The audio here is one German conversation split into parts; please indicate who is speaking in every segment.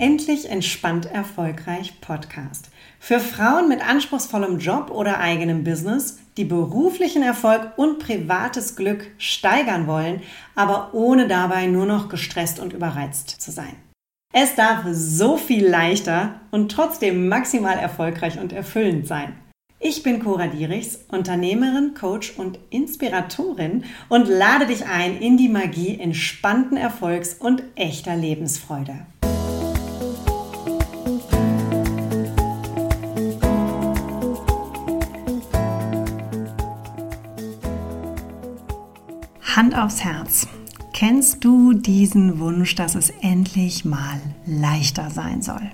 Speaker 1: Endlich entspannt erfolgreich Podcast. Für Frauen mit anspruchsvollem Job oder eigenem Business, die beruflichen Erfolg und privates Glück steigern wollen, aber ohne dabei nur noch gestresst und überreizt zu sein. Es darf so viel leichter und trotzdem maximal erfolgreich und erfüllend sein. Ich bin Cora Dierichs, Unternehmerin, Coach und Inspiratorin und lade dich ein in die Magie entspannten Erfolgs und echter Lebensfreude. Hand aufs Herz. Kennst du diesen Wunsch, dass es endlich mal leichter sein soll?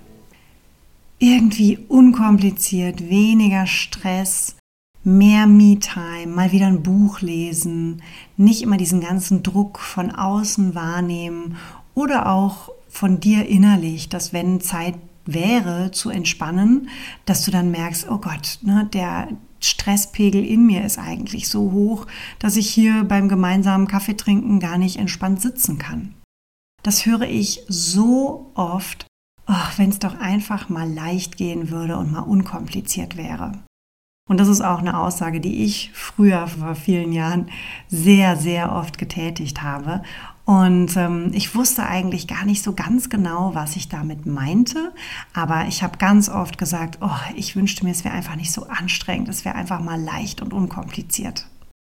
Speaker 1: Irgendwie unkompliziert, weniger Stress, mehr Me-Time, mal wieder ein Buch lesen, nicht immer diesen ganzen Druck von außen wahrnehmen oder auch von dir innerlich, dass wenn Zeit wäre zu entspannen, dass du dann merkst, oh Gott, der Stresspegel in mir ist eigentlich so hoch, dass ich hier beim gemeinsamen Kaffeetrinken gar nicht entspannt sitzen kann. Das höre ich so oft. Wenn es doch einfach mal leicht gehen würde und mal unkompliziert wäre. Und das ist auch eine Aussage, die ich früher vor vielen Jahren sehr, sehr oft getätigt habe. Und ich wusste eigentlich gar nicht so ganz genau, was ich damit meinte. Aber ich habe ganz oft gesagt, ich wünschte mir, es wäre einfach nicht so anstrengend. Es wäre einfach mal leicht und unkompliziert.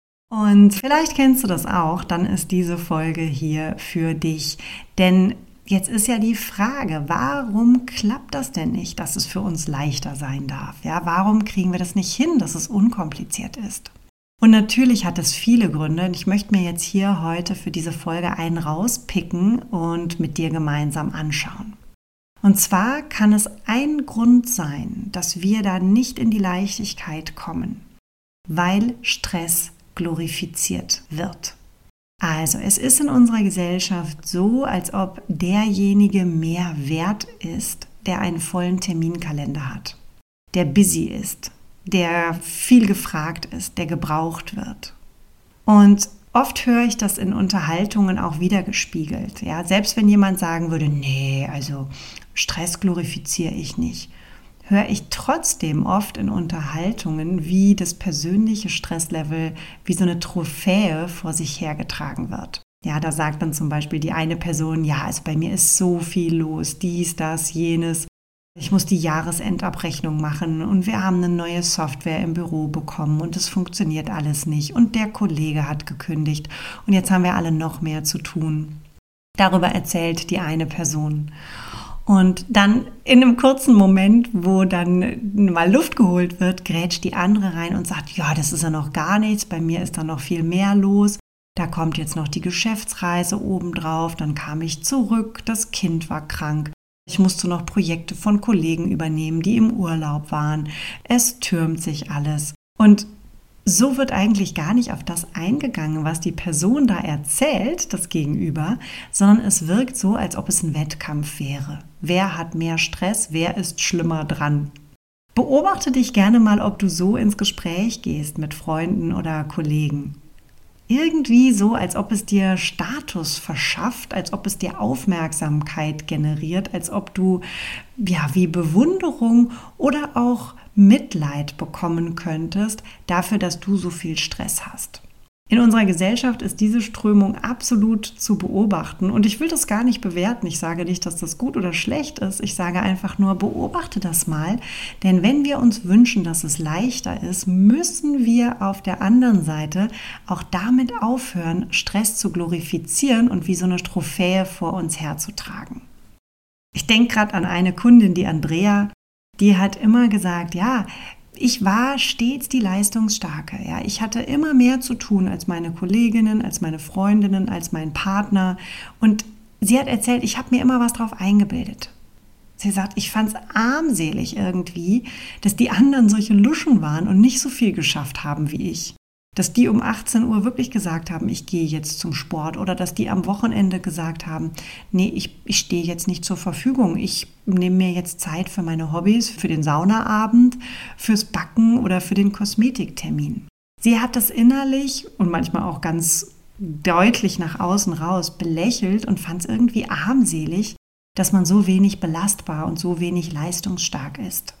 Speaker 1: Und vielleicht kennst du das auch, dann ist diese Folge hier für dich. Denn jetzt ist ja die Frage, warum klappt das denn nicht, dass es für uns leichter sein darf? Ja, warum kriegen wir das nicht hin, dass es unkompliziert ist? Und natürlich hat es viele Gründe. Und ich möchte mir jetzt hier heute für diese Folge einen rauspicken und mit dir gemeinsam anschauen. Und zwar kann es ein Grund sein, dass wir da nicht in die Leichtigkeit kommen, weil Stress glorifiziert wird. Also, es ist in unserer Gesellschaft so, als ob derjenige mehr wert ist, der einen vollen Terminkalender hat, der busy ist, der viel gefragt ist, der gebraucht wird. Und oft höre ich das in Unterhaltungen auch wiedergespiegelt. Ja? Selbst wenn jemand sagen würde, nee, also Stress glorifiziere ich nicht, höre ich trotzdem oft in Unterhaltungen, wie das persönliche Stresslevel wie so eine Trophäe vor sich hergetragen wird. Ja, da sagt dann zum Beispiel die eine Person, ja, also bei mir ist so viel los, dies, das, jenes. Ich muss die Jahresendabrechnung machen und wir haben eine neue Software im Büro bekommen und es funktioniert alles nicht und der Kollege hat gekündigt und jetzt haben wir alle noch mehr zu tun. Darüber erzählt die eine Person. Und dann in einem kurzen Moment, wo dann mal Luft geholt wird, grätscht die andere rein und sagt, ja, das ist ja noch gar nichts, bei mir ist da noch viel mehr los. Da kommt jetzt noch die Geschäftsreise obendrauf, dann kam ich zurück, das Kind war krank. Ich musste noch Projekte von Kollegen übernehmen, die im Urlaub waren. Es türmt sich alles. Und so wird eigentlich gar nicht auf das eingegangen, was die Person da erzählt, das Gegenüber, sondern es wirkt so, als ob es ein Wettkampf wäre. Wer hat mehr Stress? Wer ist schlimmer dran? Beobachte dich gerne mal, ob du so ins Gespräch gehst mit Freunden oder Kollegen. Irgendwie so, als ob es dir Status verschafft, als ob es dir Aufmerksamkeit generiert, als ob du wie Bewunderung oder auch Mitleid bekommen könntest dafür, dass du so viel Stress hast. In unserer Gesellschaft ist diese Strömung absolut zu beobachten und ich will das gar nicht bewerten. Ich sage nicht, dass das gut oder schlecht ist. Ich sage einfach nur, beobachte das mal, denn wenn wir uns wünschen, dass es leichter ist, müssen wir auf der anderen Seite auch damit aufhören, Stress zu glorifizieren und wie so eine Trophäe vor uns herzutragen. Ich denke gerade an eine Kundin, die Andrea, die hat immer gesagt, ja, ich war stets die Leistungsstarke. Ja, ich hatte immer mehr zu tun als meine Kolleginnen, als meine Freundinnen, als mein Partner. Und sie hat erzählt, ich habe mir immer was drauf eingebildet. Sie sagt, ich fand es armselig irgendwie, dass die anderen solche Luschen waren und nicht so viel geschafft haben wie ich. Dass die um 18 Uhr wirklich gesagt haben, ich gehe jetzt zum Sport oder dass die am Wochenende gesagt haben, nee, ich stehe jetzt nicht zur Verfügung, ich nehme mir jetzt Zeit für meine Hobbys, für den Saunaabend, fürs Backen oder für den Kosmetiktermin. Sie hat das innerlich und manchmal auch ganz deutlich nach außen raus belächelt und fand es irgendwie armselig, dass man so wenig belastbar und so wenig leistungsstark ist.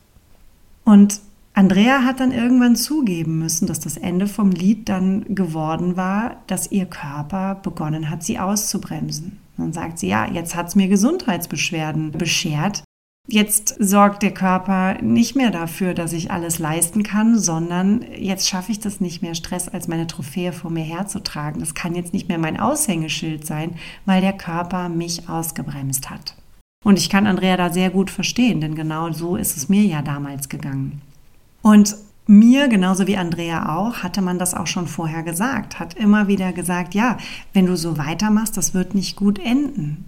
Speaker 1: Und Andrea hat dann irgendwann zugeben müssen, dass das Ende vom Lied dann geworden war, dass ihr Körper begonnen hat, sie auszubremsen. Dann sagt sie, ja, jetzt hat es mir Gesundheitsbeschwerden beschert. Jetzt sorgt der Körper nicht mehr dafür, dass ich alles leisten kann, sondern jetzt schaffe ich das nicht mehr, Stress als meine Trophäe vor mir herzutragen. Das kann jetzt nicht mehr mein Aushängeschild sein, weil der Körper mich ausgebremst hat. Und ich kann Andrea da sehr gut verstehen, denn genau so ist es mir ja damals gegangen. Und mir, genauso wie Andrea auch, hatte man das auch schon vorher gesagt, hat immer wieder gesagt, ja, wenn du so weitermachst, das wird nicht gut enden.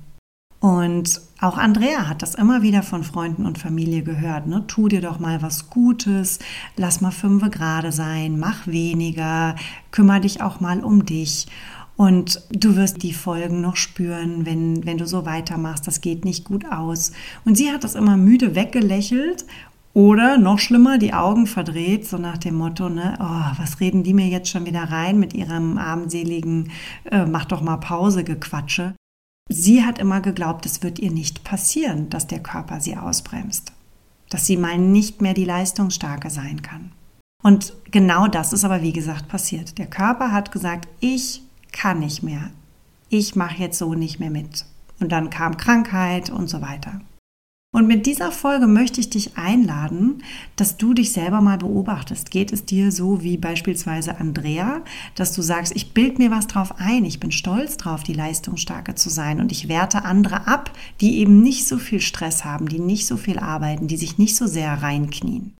Speaker 1: Und auch Andrea hat das immer wieder von Freunden und Familie gehört. Ne? Tu dir doch mal was Gutes, lass mal 5 gerade sein, mach weniger, kümmere dich auch mal um dich. Und du wirst die Folgen noch spüren, wenn du so weitermachst, das geht nicht gut aus. Und sie hat das immer müde weggelächelt oder noch schlimmer, die Augen verdreht, so nach dem Motto, ne, oh, was reden die mir jetzt schon wieder rein mit ihrem armseligen mach doch mal Pause Gequatsche. Sie hat immer geglaubt, es wird ihr nicht passieren, dass der Körper sie ausbremst, dass sie mal nicht mehr die Leistungsstarke sein kann. Und genau das ist aber, wie gesagt, passiert. Der Körper hat gesagt, ich kann nicht mehr, ich mache jetzt so nicht mehr mit. Und dann kam Krankheit und so weiter. Und mit dieser Folge möchte ich dich einladen, dass du dich selber mal beobachtest. Geht es dir so wie beispielsweise Andrea, dass du sagst, ich bilde mir was drauf ein, ich bin stolz drauf, die Leistungsstarke zu sein und ich werte andere ab, die eben nicht so viel Stress haben, die nicht so viel arbeiten, die sich nicht so sehr reinknien.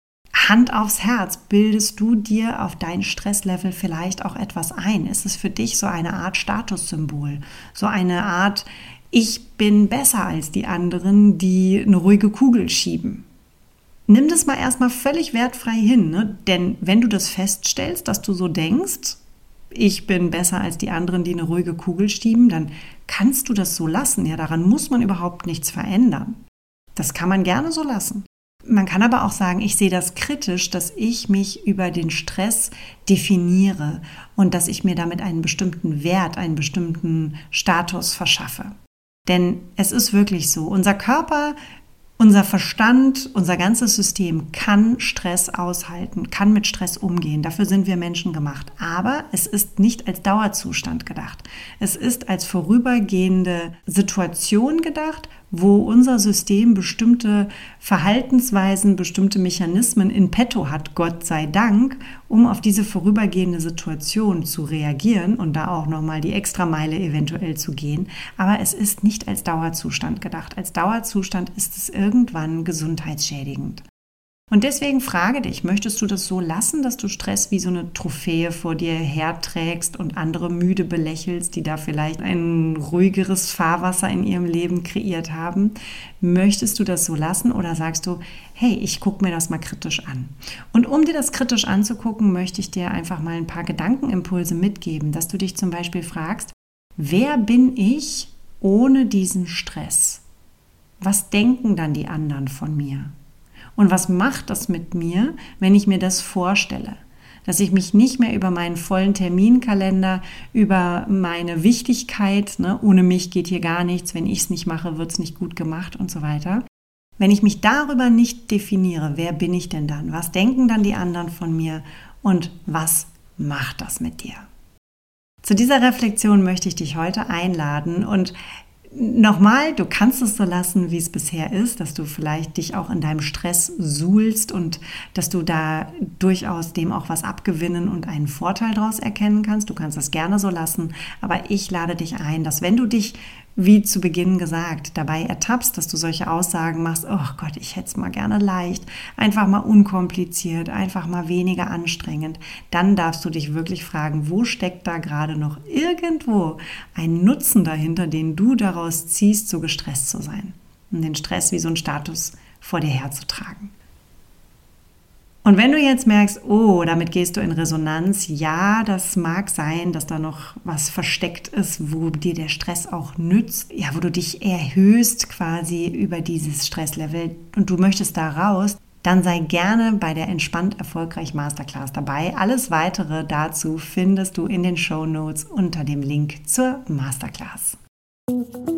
Speaker 1: Hand aufs Herz, bildest du dir auf dein Stresslevel vielleicht auch etwas ein? Ist es für dich so eine Art Statussymbol, so eine Art ich bin besser als die anderen, die eine ruhige Kugel schieben? Nimm das mal erstmal völlig wertfrei hin, ne? Denn wenn du das feststellst, dass du so denkst, ich bin besser als die anderen, die eine ruhige Kugel schieben, dann kannst du das so lassen. Ja, daran muss man überhaupt nichts verändern. Das kann man gerne so lassen. Man kann aber auch sagen, ich sehe das kritisch, dass ich mich über den Stress definiere und dass ich mir damit einen bestimmten Wert, einen bestimmten Status verschaffe. Denn es ist wirklich so, unser Körper, unser Verstand, unser ganzes System kann Stress aushalten, kann mit Stress umgehen. Dafür sind wir Menschen gemacht. Aber es ist nicht als Dauerzustand gedacht. Es ist als vorübergehende Situation gedacht, wo unser System bestimmte Verhaltensweisen, bestimmte Mechanismen in petto hat, Gott sei Dank, um auf diese vorübergehende Situation zu reagieren und da auch nochmal die Extrameile eventuell zu gehen. Aber es ist nicht als Dauerzustand gedacht. Als Dauerzustand ist es irgendwann gesundheitsschädigend. Und deswegen frage dich, möchtest du das so lassen, dass du Stress wie so eine Trophäe vor dir herträgst und andere müde belächelst, die da vielleicht ein ruhigeres Fahrwasser in ihrem Leben kreiert haben? Möchtest du das so lassen oder sagst du, hey, ich gucke mir das mal kritisch an? Und um dir das kritisch anzugucken, möchte ich dir einfach mal ein paar Gedankenimpulse mitgeben, dass du dich zum Beispiel fragst, wer bin ich ohne diesen Stress? Was denken dann die anderen von mir? Und was macht das mit mir, wenn ich mir das vorstelle? Dass ich mich nicht mehr über meinen vollen Terminkalender, über meine Wichtigkeit, ne, ohne mich geht hier gar nichts, wenn ich es nicht mache, wird es nicht gut gemacht und so weiter. Wenn ich mich darüber nicht definiere, wer bin ich denn dann? Was denken dann die anderen von mir? Und was macht das mit dir? Zu dieser Reflexion möchte ich dich heute einladen und nochmal, du kannst es so lassen, wie es bisher ist, dass du vielleicht dich auch in deinem Stress suhlst und dass du da durchaus dem auch was abgewinnen und einen Vorteil daraus erkennen kannst. Du kannst das gerne so lassen, aber ich lade dich ein, dass wenn du dich, wie zu Beginn gesagt, dabei ertappst, dass du solche Aussagen machst, oh Gott, ich hätte es mal gerne leicht, einfach mal unkompliziert, einfach mal weniger anstrengend, dann darfst du dich wirklich fragen, wo steckt da gerade noch irgendwo ein Nutzen dahinter, den du daraus ziehst, so gestresst zu sein und den Stress wie so ein Status vor dir herzutragen. Und wenn du jetzt merkst, oh, damit gehst du in Resonanz, ja, das mag sein, dass da noch was versteckt ist, wo dir der Stress auch nützt, ja, wo du dich erhöhst quasi über dieses Stresslevel und du möchtest da raus, dann sei gerne bei der Entspannt Erfolgreich Masterclass dabei. Alles Weitere dazu findest du in den Shownotes unter dem Link zur Masterclass.